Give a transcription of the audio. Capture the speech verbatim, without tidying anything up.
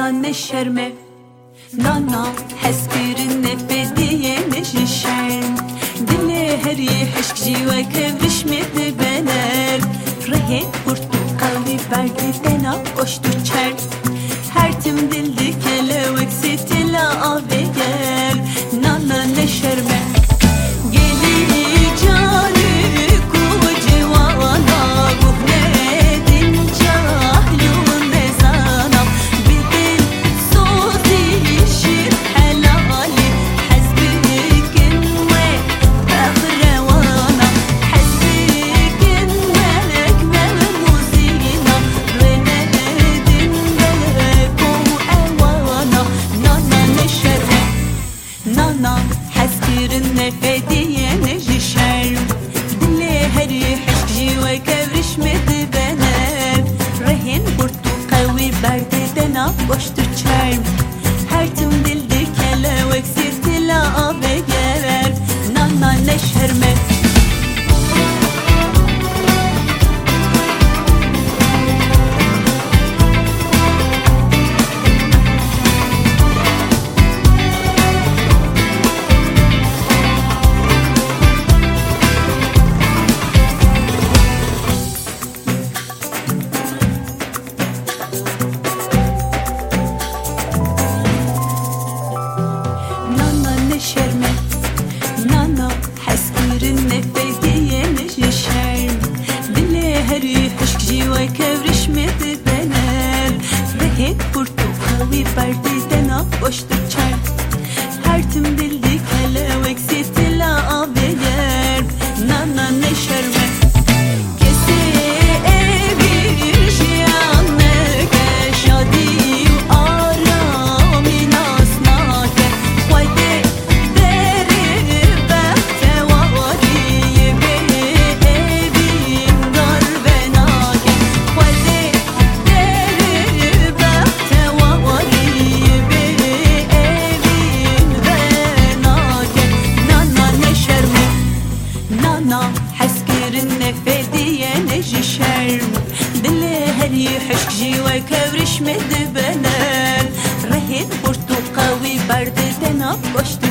نانا نشرمه نانا حسكرن فدية نجشن دلي هري حشك جيوا كبرش مدبنر رهي برتقالي برد دنا قشتو çer her tim dildi kelevek stila aveger nana neşerme فدية نجشر دلي هري حشك جيوا كبرش مدبنر رهين برتقاوي برد دنا قشتو çer her tim dildi kelevek sirtila aveger nana neşerme şerme nana حسكرن فدية نجشر دلي هري حشك جيوا كبرش مدبنر رهيك برتقاوي برد دنا قشتو çer her tim dildi kelevek sirtila aveger nana neşerme حسكرن فدية نجشر دلي هري حشك جيوا كبرش مدبنر رهين برتقاوي برد دنا قشتو